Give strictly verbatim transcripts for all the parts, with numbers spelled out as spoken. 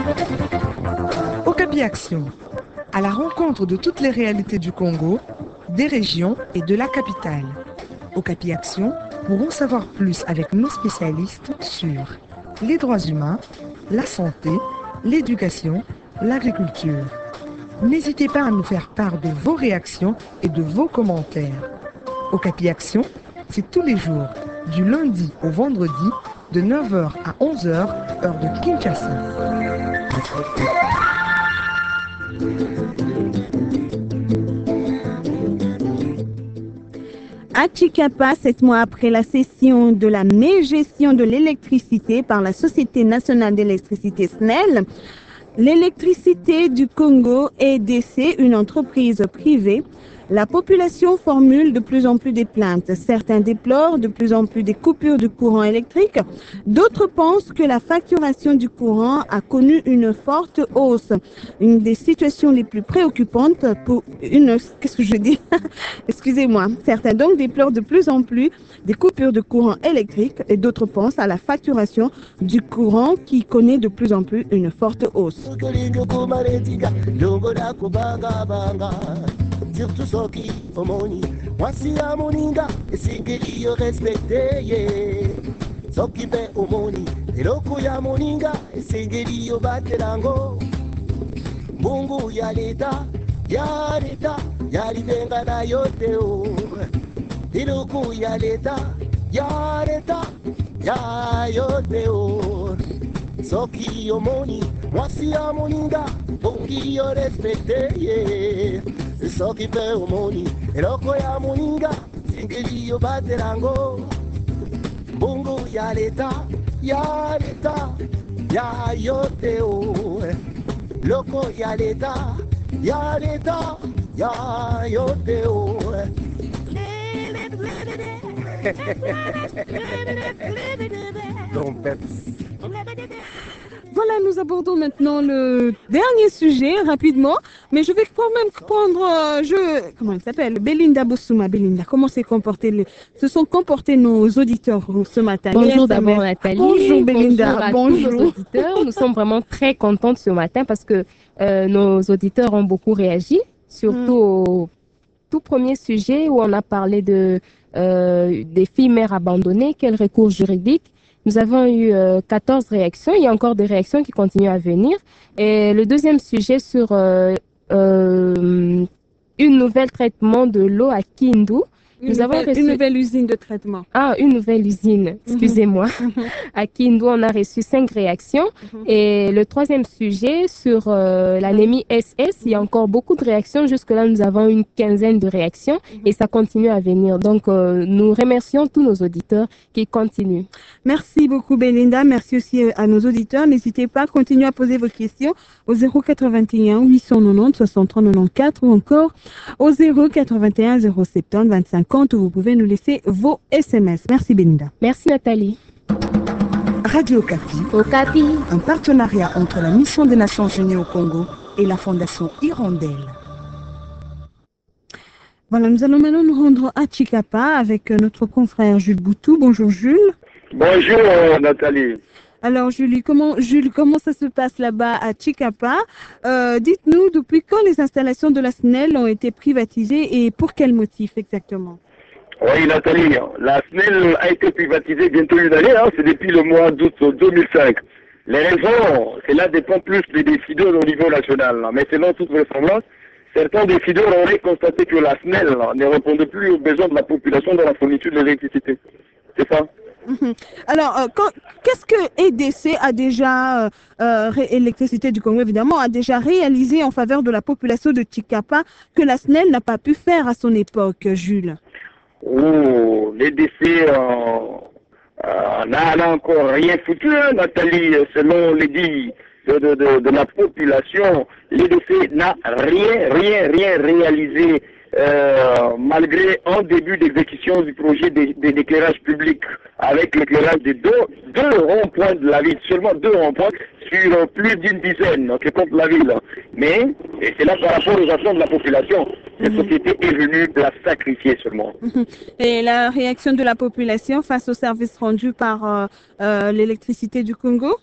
Okapi Action, à la rencontre de toutes les réalités du Congo, des régions et de la capitale. Okapi Action pour en savoir plus avec nos spécialistes sur les droits humains, la santé, l'éducation, l'agriculture. N'hésitez pas à nous faire part de vos réactions et de vos commentaires. Okapi Action, c'est tous les jours, du lundi au vendredi, de neuf heures à onze heures, heure de Kinshasa. À Tshikapa, sept mois après la cession de la mégestion de l'électricité par la Société nationale d'électricité S N E L, l'électricité du Congo E D C, une entreprise privée, la population formule de plus en plus des plaintes. Certains déplorent de plus en plus des coupures de courant électrique. D'autres pensent que la facturation du courant a connu une forte hausse. Une des situations les plus préoccupantes pour une... Qu'est-ce que je dis? Excusez-moi. Certains donc déplorent de plus en plus des coupures de courant électrique et d'autres pensent à la facturation du courant qui connaît de plus en plus une forte hausse. Surtout soki omoni mwasi ya moninga esengeli yo respecte ye soki mpe omoni eloko ya moninga esengeli yo batelango mbungu ya leta ya leta ya libenga na yo te o eloko ya leta ya leta ya yo te o soki omoni mwasi ya moninga bongi yo respecte ye soki pe omoni eloko ya moninga singeli yo batelango mbungu ya leta ya leta ya yo te o loko ya leta ya leta ya yo te o. Voilà, nous abordons maintenant le dernier sujet rapidement, mais je vais quand même prendre, euh, je, comment il s'appelle, Belinda Bossouma. Belinda, comment s'est comporté le, se sont comportés nos auditeurs ce matin? Bonjour d'abord Nathalie. Bonjour Belinda. Bonjour à Bonjour. tous nos auditeurs. Nous sommes vraiment très contentes ce matin parce que euh, nos auditeurs ont beaucoup réagi, surtout mm. au tout premier sujet où on a parlé de euh, des filles mères abandonnées, quel recours juridique. Nous avons eu euh, quatorze réactions. Il y a encore des réactions qui continuent à venir. Et le deuxième sujet sur euh, euh, une nouvelle traitement de l'eau à Kindu. Une, Nous nouvelle, avons reçu... une nouvelle usine de traitement. Ah, une nouvelle usine, excusez-moi. Mm-hmm. À Kindu, on a reçu cinq réactions. Mm-hmm. Et le troisième sujet sur euh, l'anémie S S, il y a encore beaucoup de réactions. Jusque-là, nous avons une quinzaine de réactions mm-hmm. et ça continue à venir. Donc, euh, nous remercions tous nos auditeurs qui continuent. Merci beaucoup, Belinda. Merci aussi à nos auditeurs. N'hésitez pas à continuer à poser vos questions au zéro quatre-vingt-un huit cent quatre-vingt-dix soixante-trois quatre-vingt-quatorze ou encore au zéro quatre-vingt-un zéro soixante-dix vingt-cinq où vous pouvez nous laisser vos S M S. Merci Belinda. Merci Nathalie. Radio Okapi. Okapi. Un partenariat entre la Mission des Nations Unies au Congo et la Fondation Hirondelle. Voilà, nous allons maintenant nous rendre à Tshikapa avec notre confrère Jules Boutou. Bonjour Jules. Bonjour Nathalie. Alors Julie, comment, Jules, comment ça se passe là-bas à Tshikapa? euh, Dites-nous, depuis quand les installations de la S N E L ont été privatisées et pour quel motif exactement? Oui Nathalie, la S N E L a été privatisée bientôt une année, hein, c'est depuis le mois d'août deux mille cinq. Les raisons, cela dépend plus des décideurs au niveau national, mais selon toute vraisemblance, certains décideurs auraient constaté que la S N E L ne répondait plus aux besoins de la population dans la fourniture de l'électricité. C'est ça? Alors, euh, qu'est-ce que E D C a déjà, euh, euh, Électricité du Congo évidemment, a déjà réalisé en faveur de la population de Tshikapa que la S N E L n'a pas pu faire à son époque, Jules? Oh, l'E D C euh, euh, n'a encore rien foutu, hein, Nathalie, selon les dits de, de, de, de la population. L'E D C n'a rien, rien, rien réalisé. Euh, malgré un début d'exécution du projet d'éclairage public avec l'éclairage de deux, deux ronds-points de la ville, seulement deux ronds-points sur plus d'une dizaine qui compte la ville. Mais, et c'est là par rapport aux attentes de la population, cette société est venue la sacrifier seulement. Et la réaction de la population face au service rendu par euh, euh, l'électricité du Congo?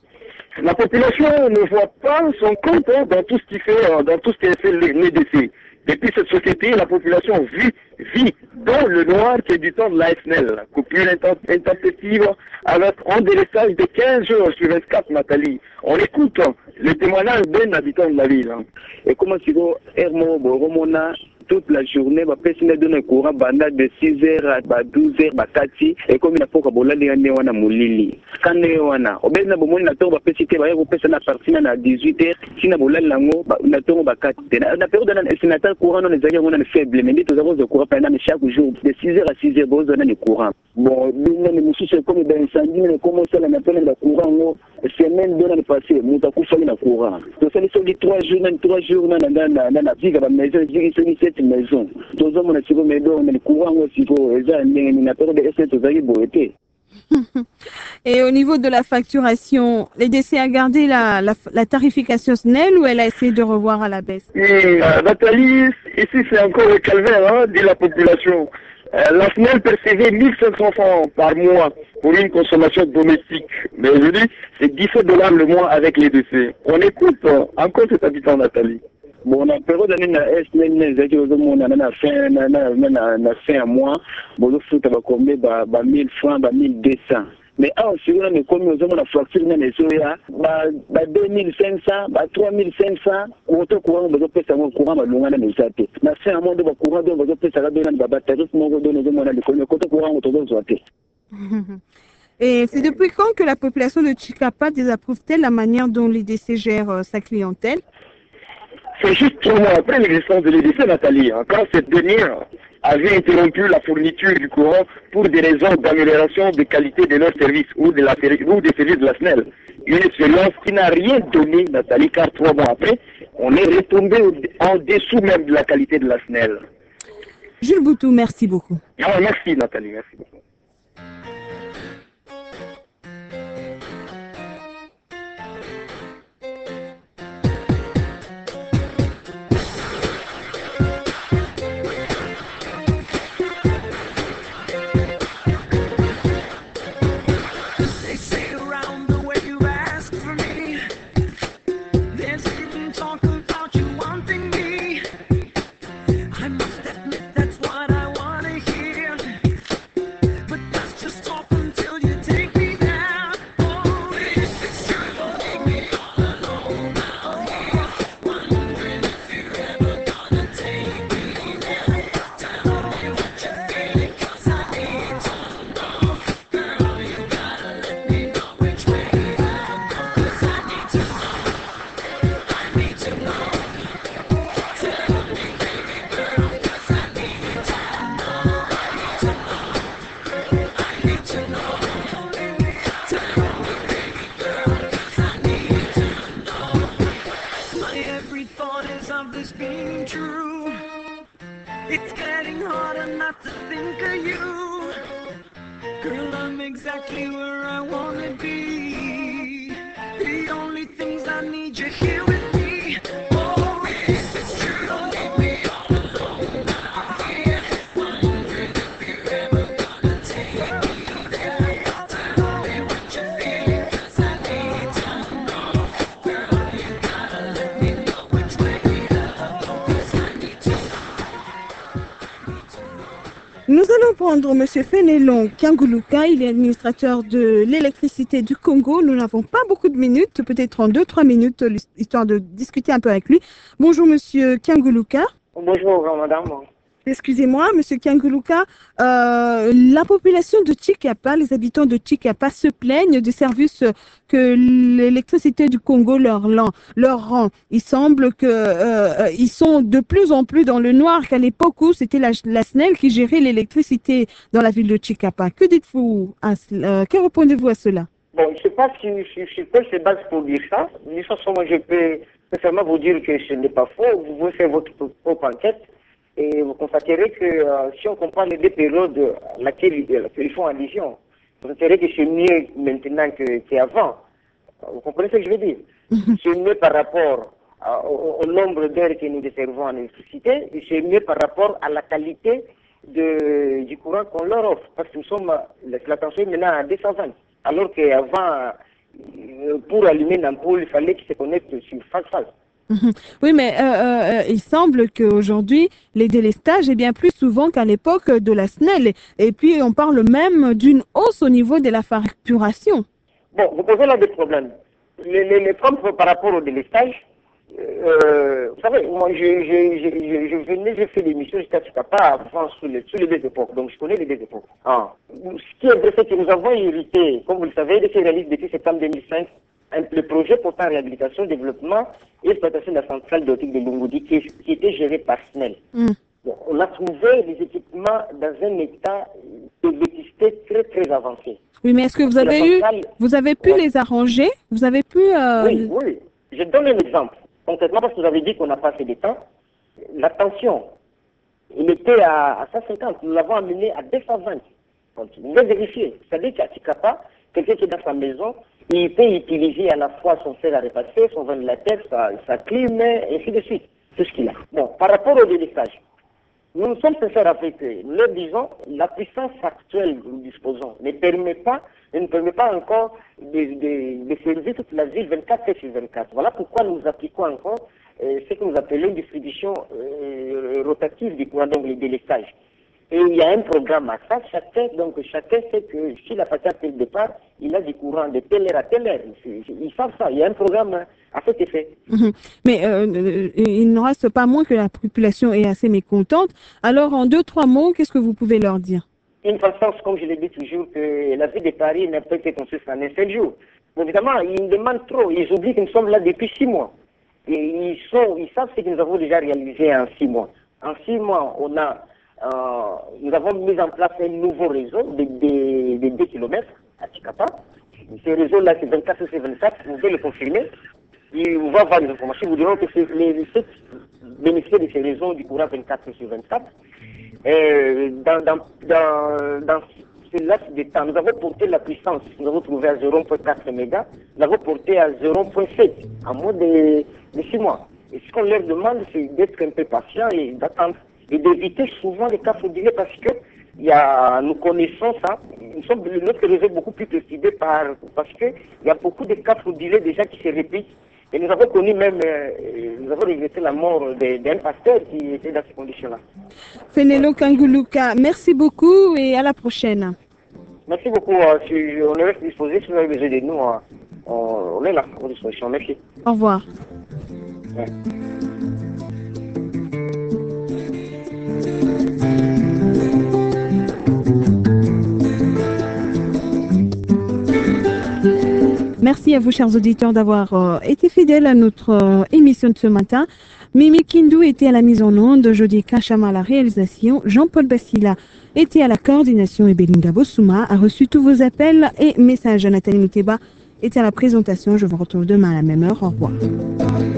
La population ne voit pas son compte hein, dans tout ce qui fait, dans tout ce qui fait l'E D C. Depuis cette société, la population vit, vit dans le noir qui est du temps de la S N E L. Coupure intempestive avec un délestage de quinze jours sur vingt-quatre, Nathalie. On écoute hein, le témoignage d'un habitant de la ville. Hein. Et comment tu vois, Hermo, Boromona, toute la journée, ma personne donne un courant banda de six heures à douze heures, batati, et comme il a pas qu'à les années wana moulili. Quand ne wana, au ben na bomoni na tour ba pesite ba yako pesa na partie na dix-huit heures, si na bolali lango na tour ba kati. Na période na sénateur courant on les a on a faible, mais nous avons le courant pendant chaque jour de six heures à six heures bon on a le courant. Bon, nous les monsieur c'est comme ben incendie, mais comment ça la appelle le courant semaine donne le passé, nous ta kufa na courant. Donc ça les sont les trois jours, na trois jours na na na na viga ba maison, j'ai c'est maison. Tous hommes on a mais on a le courant aussi pour ça n'a pas de essai de beauté. Et au niveau de la facturation, l'E D C a gardé la, la, la tarification S N E L ou elle a essayé de revoir à la baisse? Et, euh, Nathalie, ici c'est encore le calvaire hein, de la population. Euh, la S N E L percevait mille cinq cents francs par mois pour une consommation domestique. Mais je dis, c'est dix-sept dollars le mois avec l'E D C. On écoute euh, encore cet habitant, Nathalie. Bon, la période d'année na S N E L, les gens qui ont na fin na na na na fin un mois, bon, le foot va combien ba ba mille francs, ba mille deux cents. Mais ah, si on a comme nous avons la facture na les soya, ba ba deux mille cinq cents, ba trois mille cinq cents, on te courant, on va payer ça au courant, ba longa na nous até. Na fin un mois de ba courant, on va payer ça là dans ba ba tarif mo go donner mo na le côté courant on te donne zoaté. Et c'est depuis quand que la population de Chikapa désapprouve-t-elle la manière dont l'E D C gère euh, sa clientèle? C'est juste trois mois après l'existence de l'E D C, Nathalie, hein, quand cette dernière avait interrompu la fourniture du courant pour des raisons d'amélioration de qualité de leurs services ou, de la, ou des services de la S N E L. Une expérience qui n'a rien donné, Nathalie, car trois mois après, on est retombé en dessous même de la qualité de la S N E L. Jules Boutou, merci beaucoup. Ah, merci Nathalie, merci beaucoup. Nous allons prendre M. Fenelon Kianguluka, il est administrateur de l'électricité du Congo. Nous n'avons pas beaucoup de minutes, peut-être en deux trois minutes, histoire de discuter un peu avec lui. Bonjour M. Kianguluka. Bonjour madame. Excusez-moi, M. Kianguluka, euh, la population de Chikapa, les habitants de Chikapa se plaignent du service que l'électricité du Congo leur, leur rend. Il semble qu'ils euh, sont de plus en plus dans le noir qu'à l'époque où c'était la, la S N E L qui gérait l'électricité dans la ville de Chikapa. Que dites-vous, euh, que répondez-vous à cela? Bon, je ne sais pas si je suis pas ces bases pour dire ça. De toute façon, moi je peux seulement vous dire que ce n'est pas faux. Vous pouvez faire votre propre enquête. Et vous constaterez que euh, si on compare les deux périodes à laquelle, laquelle ils font allusion, vous constaterez que c'est mieux maintenant qu'avant. Vous comprenez ce que je veux dire? C'est mieux par rapport à, au, au nombre d'heures que nous desservons en électricité, et c'est mieux par rapport à la qualité de, du courant qu'on leur offre. Parce que nous sommes, la tension est maintenant à deux cent vingt. Alors qu'avant, euh, pour allumer une ampoule, il fallait qu'il se connecte sur face-face. Oui, mais euh, euh, il semble qu'aujourd'hui, les délestages est bien plus souvent qu'à l'époque de la S N E L. Et puis, on parle même d'une hausse au niveau de la facturation. Bon, vous posez là des problèmes. Les, les, les problèmes par rapport au délestage, euh, vous savez, moi, je, je, je, je, je venais, j'ai fait l'émission jusqu'à Chikapa avant sur les, sur les deux époques. Donc, je connais les deux époques. Ah. Ce qui est vrai, c'est que nous avons hérité, comme vous le savez, de ces réalistes depuis septembre deux mille cinq, un, le projet portant réhabilitation, développement et exploitation de la centrale d'électrique de Lungoudi qui, qui était géré par S N E L. Mm. Bon, on a trouvé les équipements dans un état de vétusté très très avancé. Oui, mais est-ce que vous avez eu, centrale, vous avez pu ouais. les arranger? Vous avez pu... Euh... Oui, oui. Je donne un exemple. Concrètement, parce que vous avez dit qu'on n'a pas assez de temps, la tension, il était à, à cent cinquante. Nous l'avons amené à deux cent vingt. Donc, vous devez vérifier. C'est-à-dire qu'à Chikapa, quelqu'un qui est dans sa maison, il peut utiliser à la fois son fer à repasser, son ventilateur, sa, sa clim, et ainsi de suite. Tout ce qu'il a. Bon, par rapport au délestage, nous nous sommes sincères avec eux. Nous leur disons, la puissance actuelle que nous disposons ne permet pas, ne permet pas encore de, de, de servir toute la ville vingt-quatre heures sur vingt-quatre. Voilà pourquoi nous appliquons encore euh, ce que nous appelons une distribution euh, rotative du courant, donc le délestage. Et il y a un programme à ça, chacun, donc chacun sait que si la façade fait le départ, il a du courant de telle heure à telle heure. Ils savent ça, il y a un programme à cet effet. Mmh. Mais euh, il ne reste pas moins que la population est assez mécontente. Alors en deux, trois mots, qu'est-ce que vous pouvez leur dire? Une façon, comme je l'ai dit toujours, que la ville de Paris n'a pas été construite en un seul jour. Bon, évidemment, ils demandent trop, ils oublient que nous sommes là depuis six mois. Et ils, sont, ils savent ce que nous avons déjà réalisé en six mois. En six mois, on a... Euh, nous avons mis en place un nouveau réseau de, de, de deux kilomètres à Chikapa. Ce réseau-là, c'est vingt-quatre sur vingt-quatre, vous pouvez le confirmer. Et on va avoir des informations, vous dirons que les, les sites bénéficient de ces réseaux du courant vingt-quatre sur vingt-quatre. Et dans, dans, dans, dans ce laps de temps, nous avons porté la puissance, nous avons trouvé à zéro virgule quatre mégas, nous l'avons porté à zéro virgule sept en moins de, de six mois. Et ce qu'on leur demande, c'est d'être un peu patient et d'attendre. Et d'éviter souvent les cas frauduleux parce que il y a, nous connaissons ça, nous sommes, notre réseau est beaucoup plus précisé par, parce qu'il y a beaucoup de cas frauduleux déjà qui se répètent. Et nous avons connu même, euh, nous avons regretté la mort d'un pasteur qui était dans ces conditions-là. Fénélo Kanguluka, merci beaucoup et à la prochaine. Merci beaucoup. Euh, si on est à disposition, si vous avez besoin de nous, euh, on est là, à votre disposition. Merci. Au revoir. Ouais. Merci à vous, chers auditeurs, d'avoir euh, été fidèles à notre euh, émission de ce matin. Mimi Kindou était à la mise en onde, Jody Kachama à la réalisation, Jean-Paul Bassila était à la coordination et Belinda Bossouma a reçu tous vos appels et messages. Nathalie Mouteba était à la présentation. Je vous retrouve demain à la même heure. Au revoir.